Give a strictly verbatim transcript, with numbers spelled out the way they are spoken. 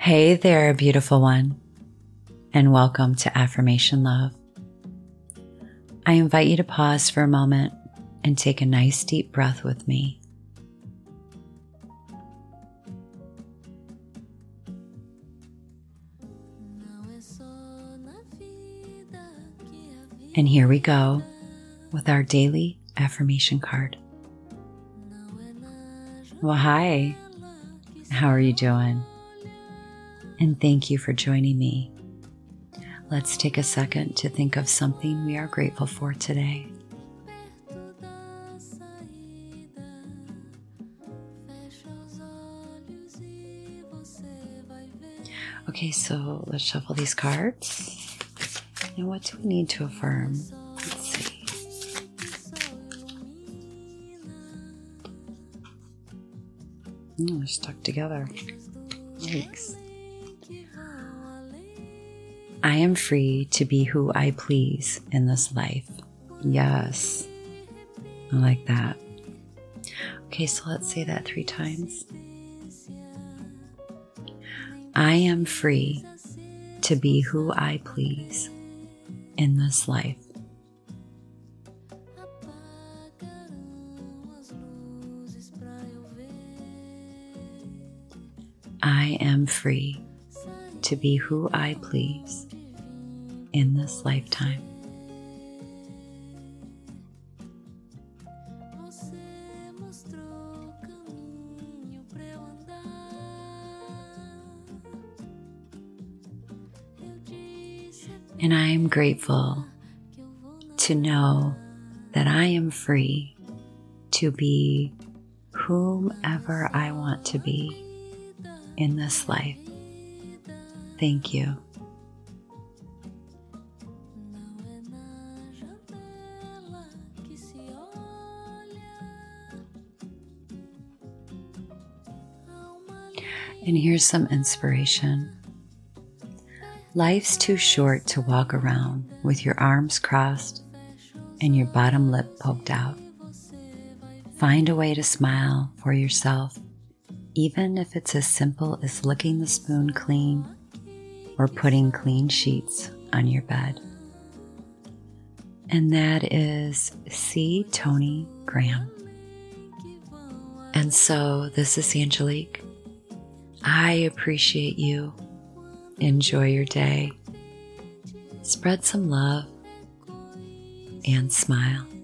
Hey there, beautiful one, and welcome to Affirmation Love. I invite you to pause for a moment and take a nice deep breath with me. And here we go with our daily affirmation card. Well, hi, how are you doing? And thank you for joining me. Let's take a second to think of something we are grateful for today. Okay, so let's shuffle these cards. Now, what do we need to affirm? Let's see. Oh, they're stuck together. Yikes. I am free to be who I please in this life. Yes, I like that. Okay, so let's say that three times. I am free to be who I please in this life. I am free to be who I please in this lifetime. And I am grateful to know that I am free to be whomever I want to be in this life. Thank you. And here's some inspiration. Life's too short to walk around with your arms crossed and your bottom lip poked out. Find a way to smile for yourself, even if it's as simple as licking the spoon clean or putting clean sheets on your bed. And that is C. Tony Graham. And so this is Angelique. I appreciate you. Enjoy your day. Spread some love and smile.